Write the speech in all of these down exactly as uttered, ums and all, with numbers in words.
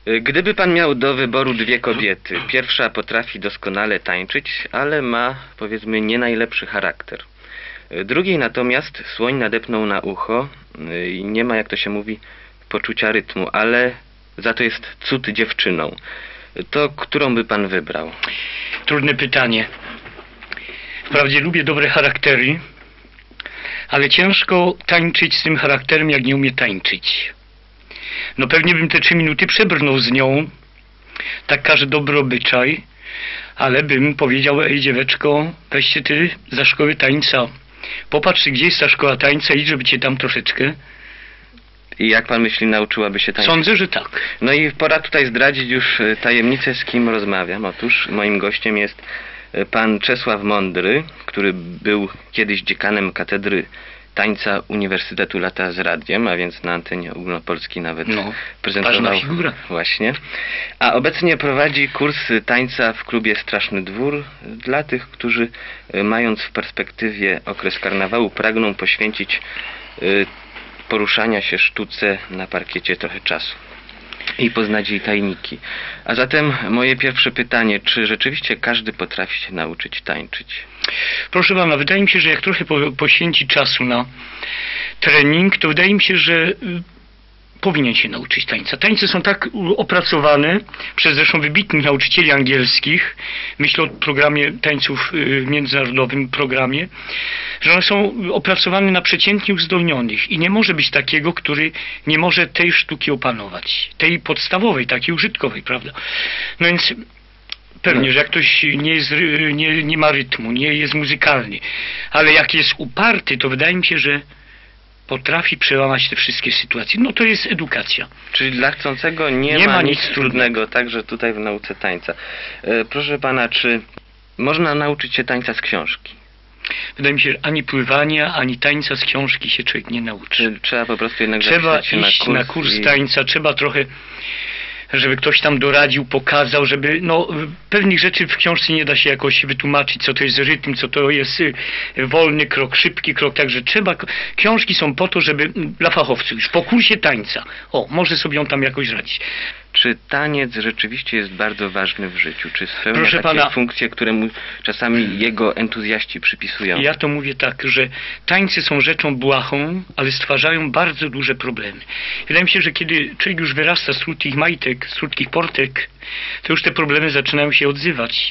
Gdyby pan miał do wyboru dwie kobiety, pierwsza potrafi doskonale tańczyć, ale ma, powiedzmy, nie najlepszy charakter. Drugiej natomiast słoń nadepnął na ucho i nie ma, jak to się mówi, poczucia rytmu, ale za to jest cud dziewczyną. To którą by pan wybrał? Trudne pytanie. Wprawdzie lubię dobre charaktery, ale ciężko tańczyć z tym charakterem, jak nie umie tańczyć. No pewnie bym te trzy minuty przebrnął z nią, tak każe dobry obyczaj, ale bym powiedział: ej dzieweczko, weź się ty za szkołę tańca. Popatrz, gdzie jest ta szkoła tańca, idź, żeby cię tam troszeczkę. I jak pan myśli, nauczyłaby się tańczyć? Sądzę, że tak. No i pora tutaj zdradzić już tajemnicę, z kim rozmawiam. Otóż moim gościem jest pan Czesław Mądry, który był kiedyś dziekanem katedry tańca Uniwersytetu Lata z Radiem, a więc na antenie ogólnopolskiej nawet no, prezentował figura. Właśnie. A obecnie prowadzi kurs tańca w klubie Straszny Dwór dla tych, którzy mając w perspektywie okres karnawału pragną poświęcić y, poruszania się sztuce na parkiecie trochę czasu i poznać jej tajniki. A zatem moje pierwsze pytanie, czy rzeczywiście każdy potrafi się nauczyć tańczyć? Proszę pana, wydaje mi się, że jak trochę po, poświęci czasu na trening, to wydaje mi się, że y, powinien się nauczyć tańca. Tańce są tak opracowane przez zresztą wybitnych nauczycieli angielskich, myślę o programie tańców y, międzynarodowym programie, że one są opracowane na przeciętnie uzdolnionych i nie może być takiego, który nie może tej sztuki opanować. Tej podstawowej, takiej użytkowej, prawda? No więc pewnie, że jak ktoś nie, jest, nie, nie ma rytmu, nie jest muzykalny, ale jak jest uparty, to wydaje mi się, że potrafi przełamać te wszystkie sytuacje. No to jest edukacja. Czyli dla chcącego nie, nie ma, ma nic nic trudnego, trudnego, także tutaj w nauce tańca. E, proszę pana, czy można nauczyć się tańca z książki? Wydaje mi się, że ani pływania, ani tańca z książki się człowiek nie nauczy. Czy trzeba po prostu jednak trzeba zapisać się iść na kurs, na kurs i... tańca, trzeba trochę, żeby ktoś tam doradził, pokazał, żeby, no, pewnych rzeczy w książce nie da się jakoś wytłumaczyć, co to jest rytm, co to jest wolny krok, szybki krok, także trzeba, książki są po to, żeby, dla fachowców już, po kursie tańca, o, może sobie on tam jakoś radzić. Czy taniec rzeczywiście jest bardzo ważny w życiu? Czy spełnia Proszę takie pana, funkcje, które mu czasami jego entuzjaści przypisują? Ja to mówię tak, że tańce są rzeczą błahą, ale stwarzają bardzo duże problemy. Wydaje mi się, że kiedy człowiek już wyrasta z krótkich majtek, z krótkich portek, to już te problemy zaczynają się odzywać.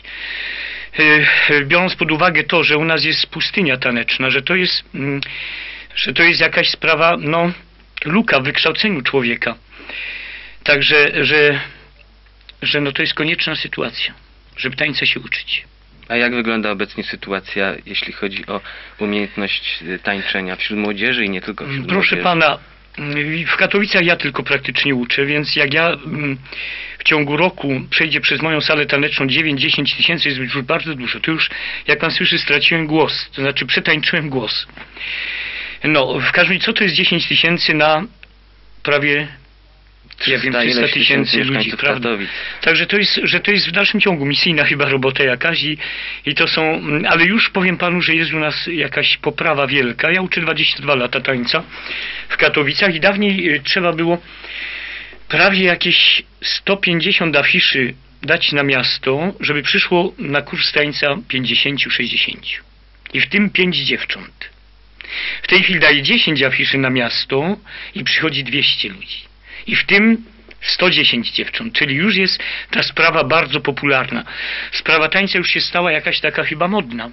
Biorąc pod uwagę to, że u nas jest pustynia taneczna, że to jest, że to jest jakaś sprawa, no, luka w wykształceniu człowieka. Także, że, że no to jest konieczna sytuacja, żeby tańca się uczyć. A jak wygląda obecnie sytuacja, jeśli chodzi o umiejętność tańczenia wśród młodzieży i nie tylko wśród Proszę młodzieży? pana, w Katowicach ja tylko praktycznie uczę, więc jak ja w ciągu roku przejdzie przez moją salę taneczną dziewięć do dziesięciu tysięcy, jest już bardzo dużo. To już, jak pan słyszy, straciłem głos, to znaczy przetańczyłem głos. No, w każdym razie, co to jest dziesięć tysięcy na prawie... Ja wiem, trzysta tysięcy ludzi, prawda? Także to jest, że to jest w dalszym ciągu misyjna chyba robota jakaś i, i to są, ale już powiem panu, że jest u nas jakaś poprawa wielka. Ja uczę dwadzieścia dwa lata tańca w Katowicach i dawniej trzeba było prawie jakieś sto pięćdziesiąt afiszy dać na miasto, żeby przyszło na kurs tańca pięćdziesiąt sześćdziesiąt. I w tym pięć dziewcząt. W tej chwili daje dziesięć afiszy na miasto i przychodzi dwieście ludzi. I w tym sto dziesięć dziewcząt, czyli już jest ta sprawa bardzo popularna. Sprawa tańca już się stała jakaś taka chyba modna.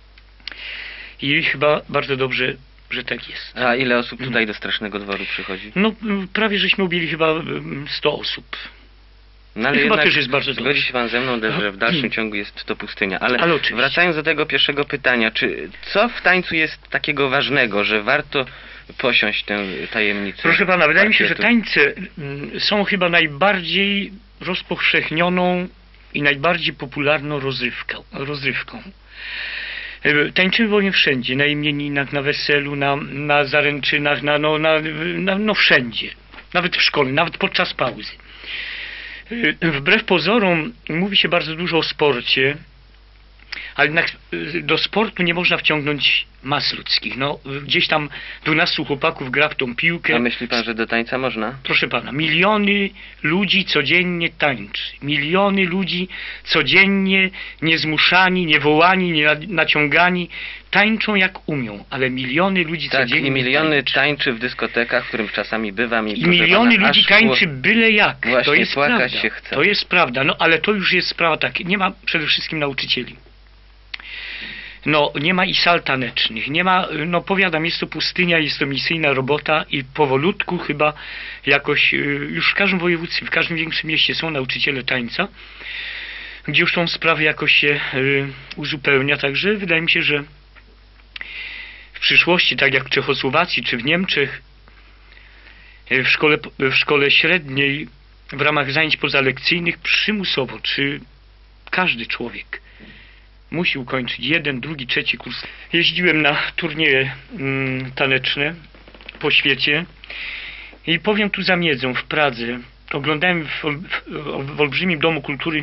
I chyba bardzo dobrze, że tak jest. A ile osób tutaj do Strasznego Dworu przychodzi? No prawie żeśmy ubili chyba sto osób. No ale chyba jednak też jest bardzo zgodzi dobrze. się pan ze mną, że w dalszym ciągu jest to pustynia. Ale, ale wracając do tego pierwszego pytania, czy co w tańcu jest takiego ważnego, że warto posiąść tę tajemnicę? Proszę pana, wydaje mi się, że parkietu? tańce są chyba najbardziej rozpowszechnioną i najbardziej popularną rozrywką. rozrywką. Tańczymy wolnie wszędzie, na imieninach, na weselu, na, na zaręczynach, na, no, na, na, no wszędzie. Nawet w szkole, nawet podczas pauzy. Wbrew pozorom mówi się bardzo dużo o sporcie, ale jednak y, do sportu nie można wciągnąć mas ludzkich. No, y, gdzieś tam dwunastu chłopaków gra w tą piłkę. A myśli pan, że do tańca można? Proszę pana, miliony ludzi codziennie tańczy. Miliony ludzi codziennie niezmuszani, niewołani, nie naciągani, tańczą jak umią, ale miliony ludzi Tak, codziennie i miliony tańczy. tańczy w dyskotekach, w którym czasami bywam. I, I proszę miliony pana, ludzi aż tańczy szło- byle jak. To Właśnie jest płakać prawda. się chce. To jest prawda, no ale to już jest sprawa tak. Nie ma przede wszystkim nauczycieli. No, nie ma i sal tanecznych, nie ma, no powiadam, jest to pustynia, jest to misyjna robota i powolutku chyba jakoś, y, już w każdym województwie, w każdym większym mieście są nauczyciele tańca, gdzie już tą sprawę jakoś się y, uzupełnia, także wydaje mi się, że w przyszłości, tak jak w Czechosłowacji czy w Niemczech, y, w szkole, w szkole średniej, w ramach zajęć pozalekcyjnych przymusowo, czy każdy człowiek musi ukończyć jeden, drugi, trzeci kurs. Jeździłem na turnieje mm, taneczne po świecie i powiem tu za miedzą w Pradze. Oglądałem w, w, w olbrzymim Domu Kultury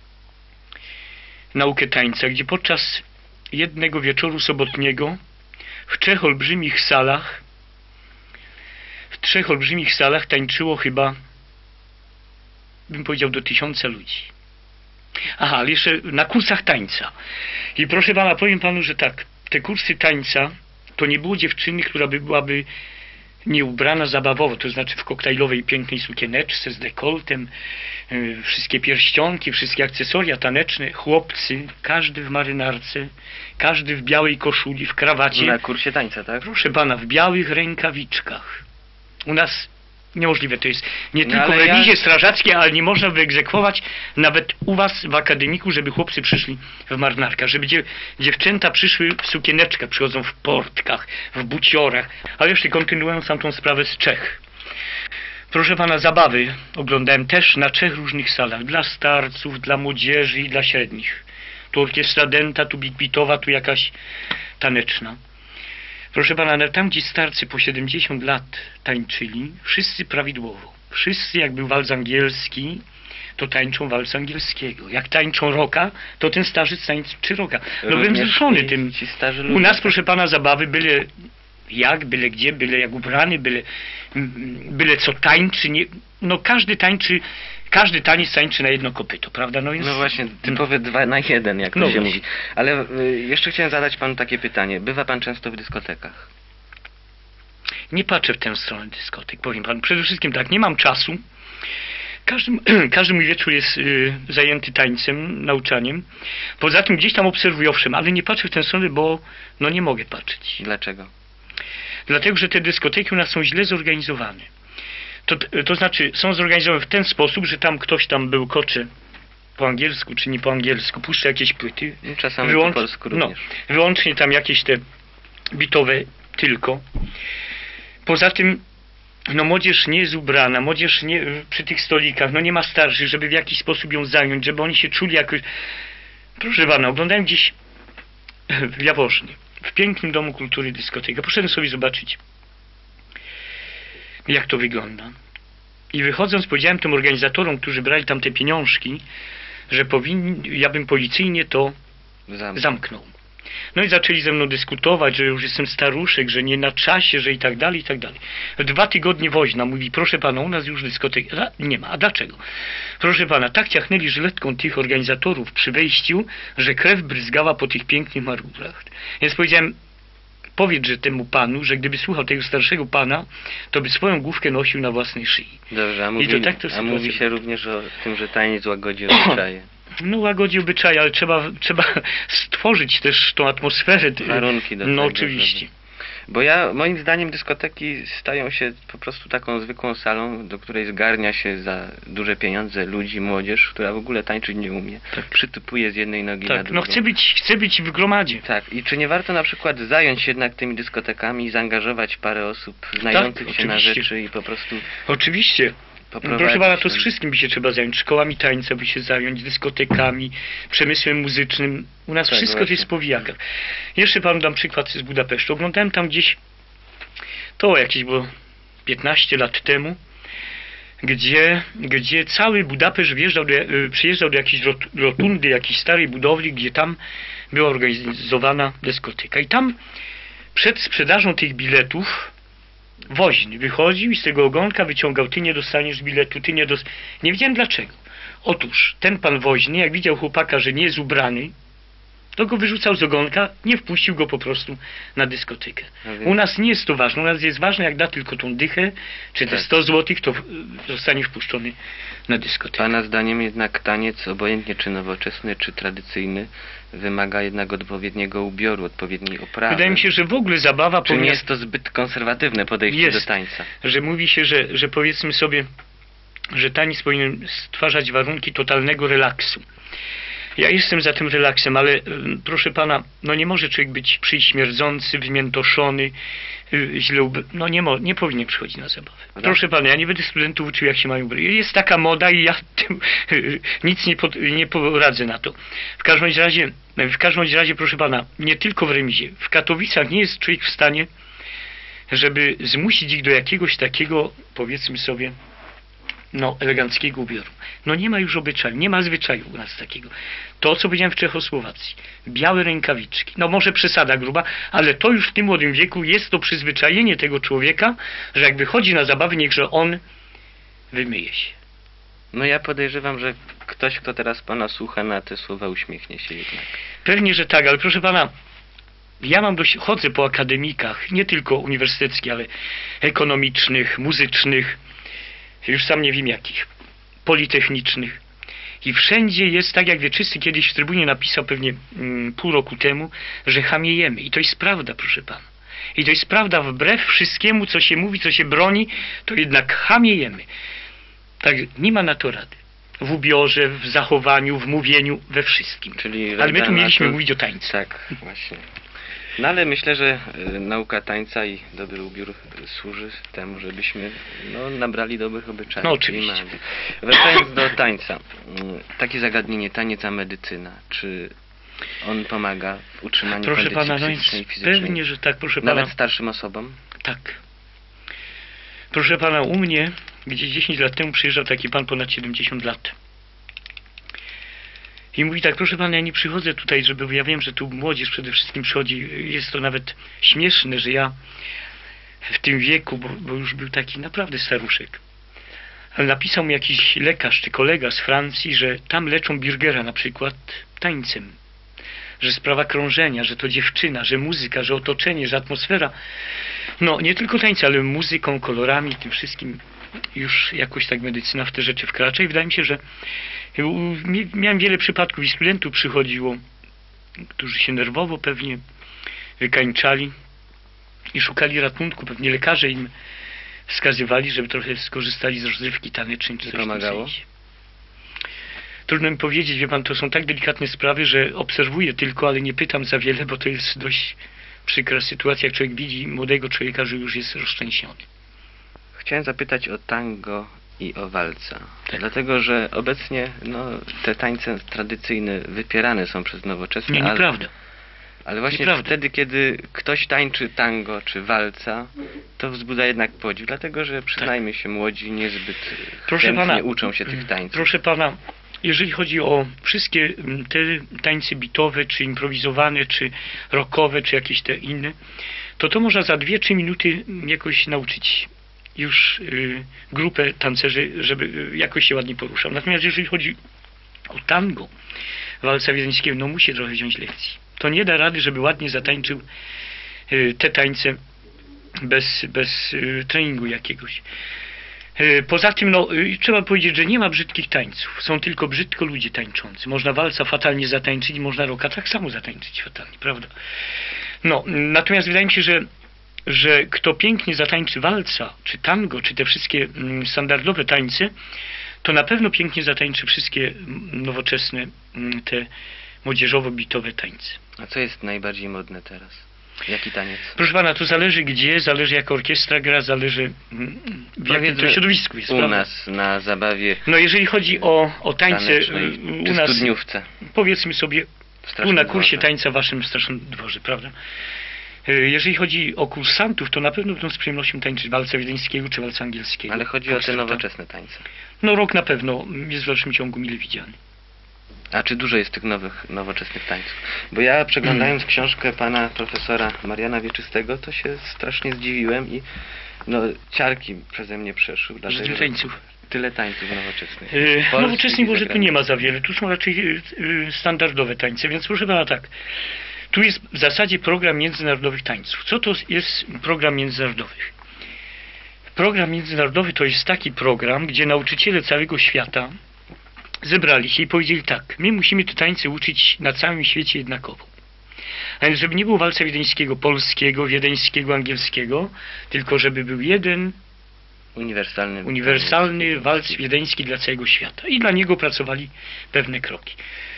naukę tańca, gdzie podczas jednego wieczoru sobotniego w trzech olbrzymich salach w trzech olbrzymich salach tańczyło chyba, bym powiedział, do tysiąca ludzi. Aha, ale jeszcze na kursach tańca. I proszę pana, powiem panu, że tak, te kursy tańca, to nie było dziewczyny, która by byłaby nie ubrana zabawowo, to znaczy w koktajlowej pięknej sukieneczce z dekoltem, yy, wszystkie pierścionki, wszystkie akcesoria taneczne, chłopcy, każdy w marynarce, każdy w białej koszuli, w krawacie. Na kursie tańca, tak? Proszę pana, w białych rękawiczkach. U nas niemożliwe to jest. Nie No, tylko w ale ja- rewizie strażackiej, ale nie można wyegzekwować nawet u was w akademiku, żeby chłopcy przyszli w marynarkach, żeby dziew dziewczęta przyszły w sukieneczkach, przychodzą w portkach, w buciorach. Ale jeszcze kontynuując tamtą sprawę z Czech. Proszę pana, zabawy oglądałem też na trzech różnych salach. Dla starców, dla młodzieży i dla średnich. Tu orkiestra dęta, tu big-beatowa, tu jakaś taneczna. Proszę pana, no tam gdzie starcy po siedemdziesiąt lat tańczyli, wszyscy prawidłowo. Wszyscy, jak był walc angielski, to tańczą walc angielskiego. Jak tańczą rocka, to ten starzec tańczy rocka. No byłem Również wzruszony ci- tym. ci starzy U ludzie, nas, tak. proszę pana, zabawy byle jak, byle gdzie, byle jak ubrany, byle, mm, byle co tańczy. Nie, no każdy tańczy, każdy taniec tańczy na jedno kopyto, prawda? No, więc, No właśnie, typowe dwa na jeden, jak to No się właśnie. mówi. Ale y, jeszcze chciałem zadać panu takie pytanie. Bywa pan często w dyskotekach? Nie patrzę w tę stronę dyskotek, powiem panu. Przede wszystkim tak, nie mam czasu. Każdy, każdy mój wieczór jest y, zajęty tańcem, nauczaniem. Poza tym gdzieś tam obserwuję, owszem, ale nie patrzę w tę stronę, bo no nie mogę patrzeć. Dlaczego? Dlatego, że te dyskoteki u nas są źle zorganizowane. To, to znaczy, są zorganizowane w ten sposób, że tam ktoś tam bełkocze po angielsku, czy nie po angielsku, puszcza jakieś płyty. No, czasami Wyłącz- po polsku no, również. wyłącznie tam jakieś te bitowe tylko. Poza tym, no młodzież nie jest ubrana, młodzież nie, przy tych stolikach, no nie ma starszych, żeby w jakiś sposób ją zająć, żeby oni się czuli jakoś... Proszę pana, oglądałem gdzieś w Jaworznie, w pięknym Domu Kultury dyskotekę. Poszedłem sobie zobaczyć, jak to wygląda. I wychodząc powiedziałem tym organizatorom, którzy brali tam te pieniążki, że powinni, ja bym policyjnie to Zam- zamknął. No i zaczęli ze mną dyskutować, że już jestem staruszek, że nie na czasie, że i tak dalej, i tak dalej. Dwa tygodnie woźna mówi, proszę pana, u nas już dyskotek a, nie ma. A dlaczego? Proszę pana, tak ciachnęli żyletką tych organizatorów przy wejściu, że krew bryzgała po tych pięknych marmurach. Więc powiedziałem, powiedz, że temu panu, że gdyby słuchał tego starszego pana, to by swoją główkę nosił na własnej szyi. Dobrze, a, I mówi, to tak to a sytuacja mówi się również o tym, że taniec łagodzi obyczaje. No łagodzi obyczaje, ale trzeba, trzeba stworzyć też tą atmosferę. Warunki do No tego, oczywiście. żeby- Bo ja, moim zdaniem dyskoteki stają się po prostu taką zwykłą salą, do której zgarnia się za duże pieniądze ludzi, młodzież, która w ogóle tańczyć nie umie. Tak. Przytupuje z jednej nogi na Tak, drugą. no chcę być, chcę być w gromadzie. Tak, i czy nie warto na przykład zająć się jednak tymi dyskotekami, zaangażować parę osób znających się na oczywiście. rzeczy i po prostu Oczywiście. poprowadzić... Proszę pana, to z tam- wszystkim by się trzeba zająć. Szkołami tańca by się zająć, dyskotekami, przemysłem muzycznym. U nas Tak, wszystko właśnie. to jest powijaka. Jeszcze panu dam przykład z Budapesztu. Oglądałem tam gdzieś, to jakieś było piętnaście lat temu, gdzie, gdzie cały Budapeszt wjeżdżał do, y, przyjeżdżał do jakiejś rot, rotundy, jakiejś starej budowli, gdzie tam była organizowana dyskoteka. I tam przed sprzedażą tych biletów woźny wychodził i z tego ogonka wyciągał: ty nie dostaniesz biletu, ty nie dostaniesz. Nie wiedziałem dlaczego. Otóż ten pan woźny, jak widział chłopaka, że nie jest ubrany, to go wyrzucał z ogonka, nie wpuścił go po prostu na dyskotekę. U nas nie jest to ważne. U nas jest ważne, jak da tylko tą dychę, czy te Tak. sto złotych, to zostanie wpuszczony na dyskotekę. Pana zdaniem jednak taniec, obojętnie czy nowoczesny, czy tradycyjny, wymaga jednak odpowiedniego ubioru, odpowiedniej oprawy. Wydaje mi się, że w ogóle zabawa Czy nie powinna... jest to zbyt konserwatywne podejście Jest. do tańca? Że mówi się, że, że powiedzmy sobie, że taniec powinien stwarzać warunki totalnego relaksu. Ja jestem za tym relaksem, ale mm, proszę pana, no nie może człowiek być przyśmierdzący, wymiętoszony, y, źle ub... no nie, mo... nie powinien przychodzić na zabawę. Tak. Proszę pana, ja nie będę studentów uczył, jak się mają ubrać. Jest taka moda i ja tym, y, nic nie, pod... nie poradzę na to. W każdym razie, w każdym razie, proszę pana, nie tylko w remizie, w Katowicach nie jest człowiek w stanie, żeby zmusić ich do jakiegoś takiego, powiedzmy sobie, no, eleganckiego ubioru. No nie ma już obyczaju, nie ma zwyczaju u nas takiego. To, co powiedziałem w Czechosłowacji. Białe rękawiczki. No może przesada gruba, ale to już w tym młodym wieku jest to przyzwyczajenie tego człowieka, że jak wychodzi na zabawy, niechże on wymyje się. No ja podejrzewam, że ktoś, kto teraz pana słucha, na te słowa uśmiechnie się jednak. Pewnie, że tak, ale proszę pana, ja mam dość, chodzę po akademikach, nie tylko uniwersyteckich, ale ekonomicznych, muzycznych, już sam nie wiem jakich, politechnicznych. I wszędzie jest tak, jak Wieczysty kiedyś w Trybunie napisał pewnie mm, pół roku temu, że chamiejemy. I to jest prawda, proszę pana. I to jest prawda, wbrew wszystkiemu, co się mówi, co się broni, to jednak chamiejemy. Tak, nie ma na to rady. W ubiorze, w zachowaniu, w mówieniu, we wszystkim. Czyli ale my rada tu na mieliśmy to- mówić o tańcu. Tak, właśnie. No ale myślę, że y, nauka tańca i dobry ubiór y, służy temu, żebyśmy no, nabrali dobrych obyczajów. No, oczywiście. czyli magii. Wracając do tańca. y, Takie zagadnienie, taniec a medycyna. Czy on pomaga w utrzymaniu Proszę kondycji pana, no więc psychicznej i fizycznej? pewnie, że tak, proszę pana. Nawet starszym osobom? Tak. Proszę pana, u mnie gdzieś dziesięć lat temu przyjeżdżał taki pan ponad siedemdziesiąt lat. I mówi tak: proszę pana, ja nie przychodzę tutaj, żeby, bo ja wiem, że tu młodzież przede wszystkim przychodzi. Jest to nawet śmieszne, że ja w tym wieku, bo, bo już był taki naprawdę staruszek, ale napisał mi jakiś lekarz czy kolega z Francji, że tam leczą Bürgera na przykład tańcem. Że sprawa krążenia, że to dziewczyna, że muzyka, że otoczenie, że atmosfera. No, nie tylko tańce, ale muzyką, kolorami, tym wszystkim już jakoś tak medycyna w te rzeczy wkracza i wydaje mi się, że miałem wiele przypadków i studentów przychodziło, którzy się nerwowo pewnie wykańczali i szukali ratunku. Pewnie lekarze im wskazywali, żeby trochę skorzystali z rozrywki tanecznej. Czy coś w tym Pomagało? sensie. Trudno mi powiedzieć, wie pan, to są tak delikatne sprawy, że obserwuję tylko, ale nie pytam za wiele, bo to jest dość przykra sytuacja, jak człowiek widzi młodego człowieka, że już jest rozszczęśniony. Chciałem zapytać o tango i o walca. Tak. Dlatego, że obecnie no, te tańce tradycyjne wypierane są przez nowoczesne, Nie, ale, nieprawda. ale właśnie nieprawda. wtedy, kiedy ktoś tańczy tango czy walca, to wzbudza jednak podziw, dlatego, że przyznajmy się, młodzi niezbyt Proszę chętnie pana, uczą się tych tańców. Proszę pana, jeżeli chodzi o wszystkie mm, te tańce bitowe, czy improwizowane, czy rockowe, czy jakieś te inne, to to można za dwie, trzy minuty mm, jakoś nauczyć już y, grupę tancerzy, żeby y, jakoś się ładnie poruszał. Natomiast jeżeli chodzi o tango, walca wiedeńskiego, no musi trochę wziąć lekcji. To nie da rady, żeby ładnie zatańczył y, te tańce bez, bez y, treningu jakiegoś. Y, Poza tym, no, y, trzeba powiedzieć, że nie ma brzydkich tańców. Są tylko brzydko ludzie tańczący. Można walca fatalnie zatańczyć, można rocka tak samo zatańczyć fatalnie, prawda? No, natomiast wydaje mi się, że że kto pięknie zatańczy walca, czy tango, czy te wszystkie mm, standardowe tańce, to na pewno pięknie zatańczy wszystkie mm, nowoczesne, mm, te młodzieżowo-bitowe tańce. A co jest najbardziej modne teraz? Jaki taniec? Proszę pana, to zależy gdzie, zależy jak orkiestra gra, zależy mm, w jakim to Powiedzmy, środowisku jest. U prawda? nas na zabawie No jeżeli chodzi o, o tańce tanecznej, y, czy u nas, studniówce powiedzmy sobie, w tu Strasznym na kursie Dworze. tańca w waszym Strasznym Dworze, prawda? Y, Jeżeli chodzi o kursantów, to na pewno będą z przyjemnością tańczyć walca wiedeńskiego czy walca angielskiego. Ale chodzi o te Foxtrota. nowoczesne tańce. No rok na pewno jest w dalszym ciągu mile widziany. A czy dużo jest tych nowych, nowoczesnych tańców? Bo ja przeglądając Mm. książkę pana profesora Mariana Wieczystego, to się strasznie zdziwiłem i no, ciarki przeze mnie przeszły. Że dlatego, tyle tańców. Tyle tańców nowoczesnych. Yy, Polskich Nowoczesnej i może tu nie zagranicznych. ma za wiele, tu są raczej yy, yy, standardowe tańce, więc proszę pana tak, tu jest w zasadzie program międzynarodowych tańców. Co to jest program międzynarodowych? Program międzynarodowy to jest taki program, gdzie nauczyciele całego świata zebrali się i powiedzieli tak, my musimy te tańce uczyć na całym świecie jednakowo. A więc żeby nie było walca wiedeńskiego, polskiego, wiedeńskiego, angielskiego, tylko żeby był jeden Uniwersalny. uniwersalny walc wiedeński dla całego świata. I dla niego pracowali pewne kroki.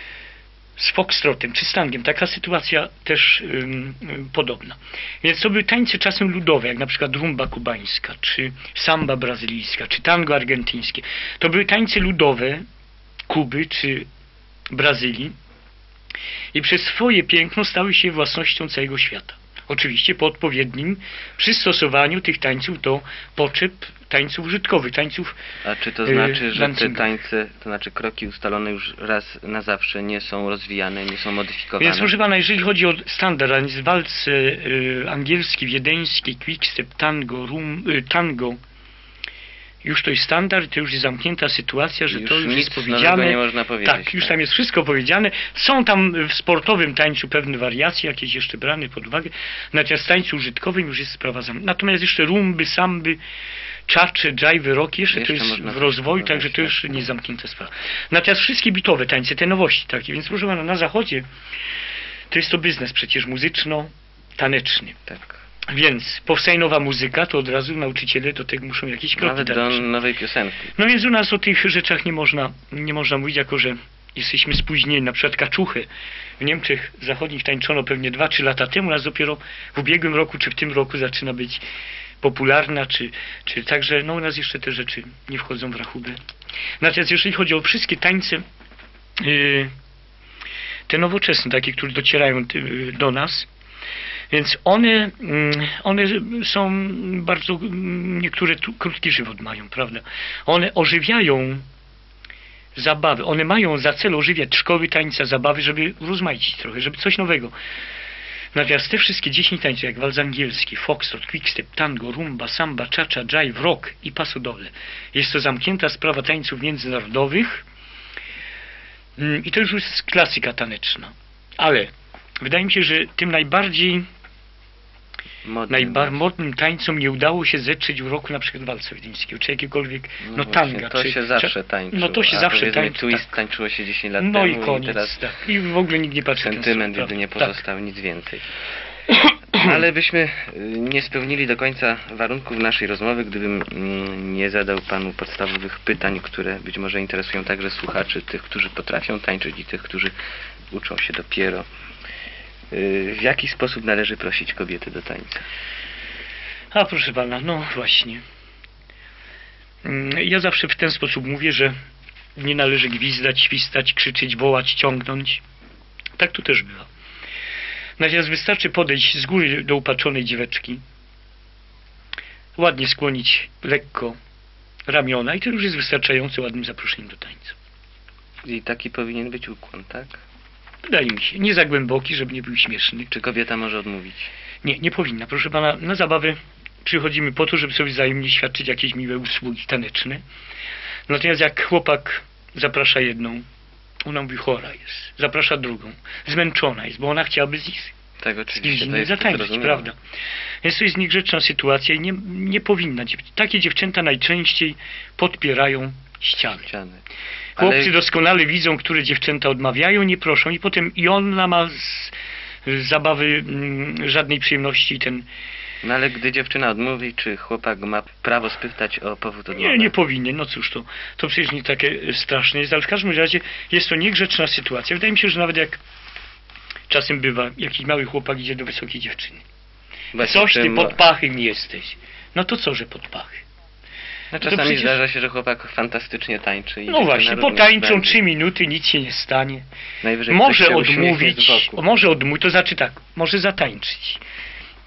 Z foxtrotem czy stangiem taka sytuacja też ym, ym, podobna. Więc to były tańce czasem ludowe, jak na przykład rumba kubańska, czy samba brazylijska, czy tango argentyńskie. To były tańce ludowe Kuby czy Brazylii i przez swoje piękno stały się własnością całego świata. Oczywiście po odpowiednim przystosowaniu tych tańców do potrzeb tańców użytkowych, tańców A czy to yy, znaczy, że te dancingowych. tańce, to znaczy kroki ustalone już raz na zawsze nie są rozwijane, nie są modyfikowane? Więc proszę pana, jeżeli chodzi o standard, a więc walce y, angielski, wiedeński, quickstep, tango, rum, y, tango, już to jest standard, to już jest zamknięta sytuacja, że Już to już nic jest nowego powiedziane. nie można powiedzieć, Tak, już tak. tam jest wszystko powiedziane. Są tam w sportowym tańcu pewne wariacje, jakieś jeszcze brane pod uwagę. Natomiast w tańcu użytkowym już jest sprawa zamknięta. Natomiast jeszcze rumby, samby, czacze, dżajwy, rock, jeszcze, Jeszcze to jest można w coś rozwoju, próbować, także to już tak. nie jest zamknięta sprawa. Natomiast wszystkie bitowe tańce, te nowości takie, więc proszę pana, na zachodzie to jest to biznes przecież muzyczno-taneczny. Tak. Więc powstaje nowa muzyka, to od razu nauczyciele do tego muszą jakieś kroki Nawet do dalej. nowej piosenki. No więc u nas o tych rzeczach nie można, nie można mówić, jako że jesteśmy spóźnieni. Na przykład kaczuchy w Niemczech zachodnich tańczono pewnie dwa trzy lata temu, u nas dopiero w ubiegłym roku czy w tym roku zaczyna być popularna, czy, czy także no u nas jeszcze te rzeczy nie wchodzą w rachubę. Natomiast jeżeli chodzi o wszystkie tańce yy, te nowoczesne, takie, które docierają yy, do nas, więc one, mm, one są bardzo, mm, niektóre tu, krótki żywot mają, prawda? One ożywiają zabawy, one mają za cel ożywiać szkoły tańca, zabawy, żeby rozmaicić trochę, żeby coś nowego. Natomiast te wszystkie dziesięć tańców, jak walc angielski, foxtrot, quickstep, tango, rumba, samba, cha-cha, jive, rock i paso doble. Jest to zamknięta sprawa tańców międzynarodowych mm, i to już jest klasyka taneczna. Ale wydaje mi się, że tym najbardziej Modny, najbardziej modnym tańcom nie udało się zetrzeć w roku na przykład walca wiedeńskiego, czy jakiegokolwiek, no, właśnie, tanga. To czy, się zawsze tańczyło. No to się a zawsze powiedzmy, tańczy. twist Tak. tańczyło się dziesięć lat No i temu koniec. i teraz tak. I w ogóle nikt nie patrzy na ten sentyment sposób, jedynie prawda? pozostał, nic więcej. Ale byśmy y, nie spełnili do końca warunków naszej rozmowy, gdybym mm, nie zadał panu podstawowych pytań, które być może interesują także słuchaczy, tych, którzy potrafią tańczyć i tych, którzy uczą się dopiero. Y, W jaki sposób należy prosić kobiety do tańca? A proszę pana, no właśnie. Mm, Ja zawsze w ten sposób mówię, że nie należy gwizdać, świstać, krzyczeć, wołać, ciągnąć. Tak tu też bywa. Natomiast wystarczy podejść z góry do upatrzonej dzieweczki, ładnie skłonić lekko ramiona i to już jest wystarczająco ładnym zaproszeniem do tańca. I taki powinien być ukłon, tak? Wydaje mi się. Nie za głęboki, żeby nie był śmieszny. Czy kobieta może odmówić? Nie, nie powinna. Proszę pana, na zabawę przychodzimy po to, żeby sobie wzajemnie świadczyć jakieś miłe usługi taneczne. Natomiast jak chłopak zaprasza jedną, ona mówi chora jest, zaprasza drugą, zmęczona jest, bo ona chciałaby z, Tak, z kimś oczywiście. To innym jest zatańczyć, zrozumiałe. prawda? Więc to jest niegrzeczna sytuacja i nie, nie powinna. Takie dziewczęta najczęściej podpierają ściany. Ściany. Chłopcy Ale- doskonale widzą, które dziewczęta odmawiają, nie proszą i potem i ona ma z, z zabawy mm, żadnej przyjemności i ten No ale gdy dziewczyna odmówi, czy chłopak ma prawo spytać o powód odmowy? nie, nie powinien, no cóż to, to przecież nie takie straszne jest, ale w każdym razie jest to niegrzeczna sytuacja. Wydaje mi się, że nawet jak czasem bywa, jakiś mały chłopak idzie do wysokiej dziewczyny. Właśnie Coś ty tym- pod pachym jesteś. No to co, że pod pachy? No, to czasami przecież- zdarza się, że chłopak fantastycznie tańczy. I No dziewczyna właśnie, również potańczą będzie. trzy minuty, nic się nie stanie. Najwyżej ktoś Może się uśmiechnie odmówić, z boku. może odmówić, to znaczy tak, może zatańczyć.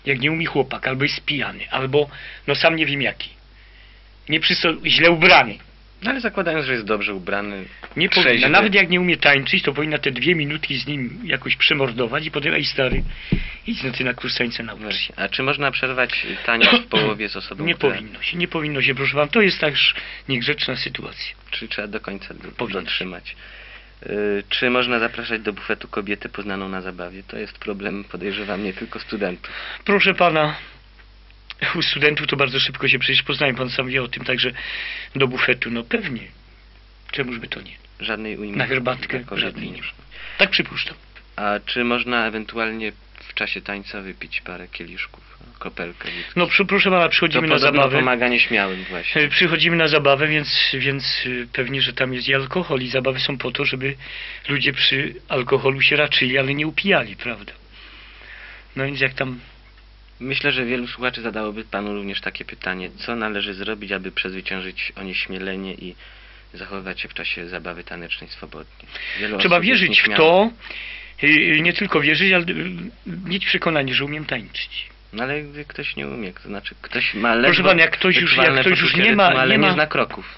jak nie umie chłopak, albo jest pijany, albo no sam nie wiem jaki. Nie przysto- źle ubrany. No ale zakładając, że jest dobrze ubrany, Nie trzeźwy. powinna. Nawet jak nie umie tańczyć, to powinna te dwie minutki z nim jakoś przemordować i potem, ej stary, idź no ty na kurs tańca naucz się. Właśnie. A czy można przerwać taniec w połowie z osobą, Nie która... powinno się, nie powinno się, proszę pana. To jest też niegrzeczna sytuacja. Czy trzeba do końca do, Powinno się. dotrzymać? Y, czy można zapraszać do bufetu kobietę poznaną na zabawie? To jest problem, podejrzewam, nie tylko studentów. Proszę pana, u studentów to bardzo szybko się przecież poznają, pan sam wie o tym, także do bufetu, no pewnie. Czemuż by to nie? Żadnej ujmy Na herbatkę dla kobiety żadnej nie nie. ma. Tak przypuszczam. A czy można ewentualnie w czasie tańca wypić parę kieliszków, kopelkę? wódki? No przy, proszę pana, To przychodzimy na podobno zabawę. pomaga nieśmiałym właśnie. E, Przychodzimy na zabawę, więc, więc y, pewnie, że tam jest i alkohol i zabawy są po to, żeby ludzie przy alkoholu się raczyli, ale nie upijali, prawda? No więc jak tam... Myślę, że wielu słuchaczy zadałoby panu również takie pytanie. Co należy zrobić, aby przezwyciężyć onieśmielenie i zachowywać się w czasie zabawy tanecznej swobodnie? Wielu Trzeba osób jest wierzyć w nieśmiałych. to, y, nie tylko wierzyć, ale y, mieć przekonanie, że umiem tańczyć. No ale gdy ktoś nie umie, to znaczy ktoś ma ledwo Proszę pana, jak ktoś już- jak wyczuwalne ktoś już poczucie nie ma- rytmu, ale nie nie, ma- zna kroków.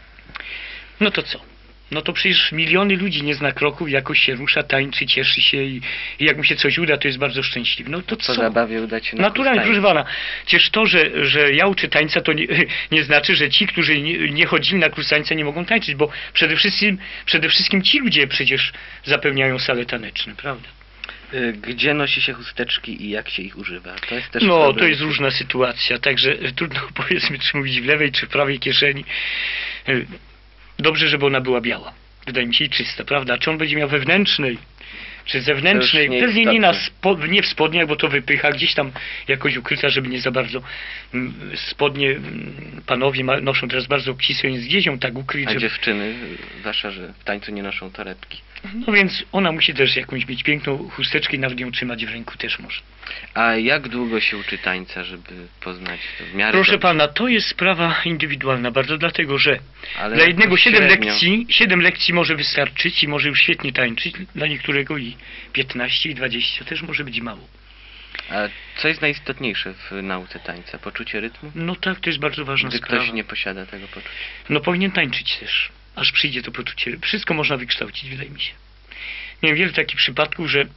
No to co? No to przecież miliony ludzi nie zna kroków, jakoś się rusza, tańczy, cieszy się i, i jak mu się coś uda, to jest bardzo szczęśliwy. No to Po co? zabawie uda się na Naturalnie, kurs proszę pana. Przecież to, że, że ja uczę tańca, to nie, nie znaczy, że ci, którzy nie, nie chodzili na kurs tańca, nie mogą tańczyć, bo przede wszystkim, przede wszystkim ci ludzie przecież zapełniają sale taneczne, prawda? Y, Gdzie nosi się chusteczki i jak się ich używa? To jest też No, problem. to jest różna sytuacja, także e, trudno powiedzmy, czy mówić w lewej, czy w prawej kieszeni. E, Dobrze, żeby ona była biała. Wydaje mi się i czysta, prawda? A czy on będzie miał wewnętrznej, czy zewnętrznej? To już Pewnie nie, na nieistotne. spo, nie w spodniach, bo to wypycha, gdzieś tam jakoś ukryta, żeby nie za bardzo. mm, Spodnie mm, panowie ma, noszą teraz bardzo obcisłe, więc gdzieś ją tak ukryć, A żeby... dziewczyny, y, zwłaszcza, że w tańcu nie noszą torebki. No więc ona musi też jakąś mieć piękną chusteczkę i nawet ją trzymać w ręku też może. A jak długo się uczy tańca, żeby poznać to w miarę Proszę dobrze? pana, to jest sprawa indywidualna bardzo, dlatego że Ale dla jednego jakoś siedem średnio. lekcji, siedem lekcji może wystarczyć i może już świetnie tańczyć, dla niektórego i piętnaście i dwadzieścia też może być mało. A co jest najistotniejsze w nauce tańca? Poczucie rytmu? No tak, to jest bardzo ważna Gdy sprawa. ktoś nie posiada tego poczucia. No powinien tańczyć też, aż przyjdzie to poczucie. Wszystko można wykształcić, wydaje mi się. Miałem wiele takich przypadków, że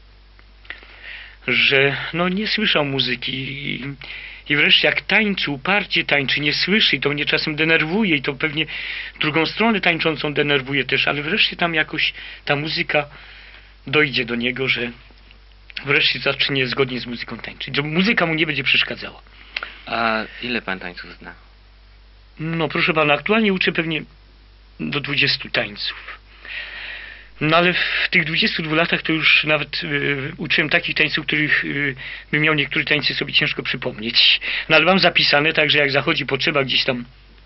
że no nie słyszał muzyki i, i wreszcie jak tańczy, uparcie tańczy, nie słyszy i to mnie czasem denerwuje i to pewnie drugą stronę tańczącą denerwuje też, ale wreszcie tam jakoś ta muzyka dojdzie do niego, że wreszcie zacznie zgodnie z muzyką tańczyć, że muzyka mu nie będzie przeszkadzała. A ile pan tańców zna? No proszę pana, aktualnie uczę pewnie do dwudziestu tańców. No ale w tych dwudziestu dwóch latach to już nawet y, uczyłem takich tańców, których y, bym miał niektóre tańce sobie ciężko przypomnieć. No ale mam zapisane, także jak zachodzi potrzeba gdzieś tam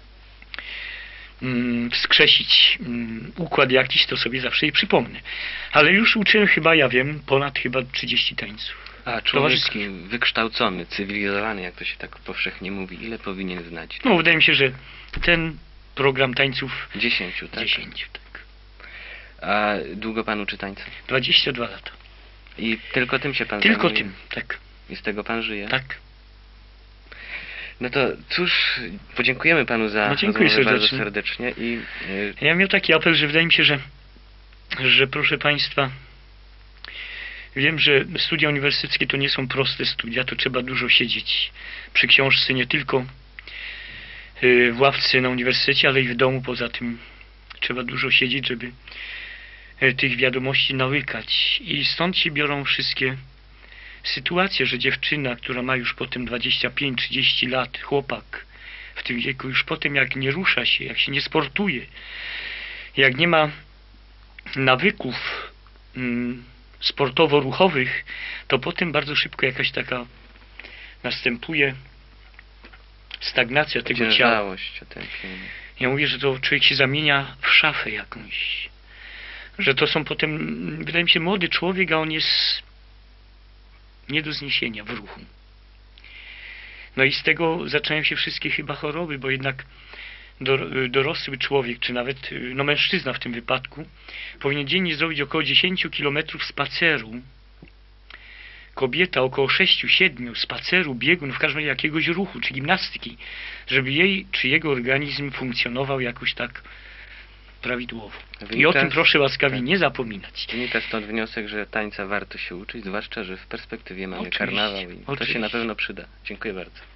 mm, wskrzesić mm, układ jakiś, to sobie zawsze je przypomnę. Ale już uczyłem chyba, ja wiem, ponad chyba trzydziestu tańców. A człowiek Towarzyskich. wykształcony, cywilizowany, jak to się tak powszechnie mówi, ile powinien znać? No wydaje mi się, że ten program tańców Dziesięciu, tak? dziesięciu, tak. A długo pan uczy tańca? dwadzieścia dwa lata. I tylko tym się pan Tylko zajmuje? tym, tak, I z tego pan żyje? tak. No to cóż, podziękujemy panu za No, dziękuję rozmowę bardzo serdecznie. serdecznie i y, Ja miał taki apel, że wydaje mi się, że, że proszę państwa, wiem, że studia uniwersyteckie to nie są proste studia, to trzeba dużo siedzieć przy książce, nie tylko y, w ławce na uniwersytecie, ale i w domu. Poza tym trzeba dużo siedzieć, żeby y, tych wiadomości nałykać. I stąd się biorą wszystkie sytuacje, że dziewczyna, która ma już potem dwadzieścia pięć trzydzieści lat, chłopak w tym wieku, już potem jak nie rusza się, jak się nie sportuje, jak nie ma nawyków mm, sportowo-ruchowych, to potem bardzo szybko jakaś taka następuje stagnacja tego ciała. ociężałość, otępienie. Ja mówię, że to człowiek się zamienia w szafę jakąś. Że to są potem, wydaje mi się, młody człowiek, a on jest nie do zniesienia w ruchu. No i z tego zaczynają się wszystkie chyba choroby, bo jednak dorosły człowiek, czy nawet no mężczyzna w tym wypadku, powinien dziennie zrobić około dziesięć kilometrów spaceru kobieta około sześciu, siedmiu, spaceru, biegu, no w każdym razie jakiegoś ruchu, czy gimnastyki, żeby jej czy jego organizm funkcjonował jakoś tak prawidłowo. I o Wynika- tym proszę łaskawie tak. nie zapominać. Wynika stąd wniosek, że tańca warto się uczyć, zwłaszcza, że w perspektywie mamy Oczywiście, karnawał i to się oczywiście. na pewno przyda. Dziękuję bardzo.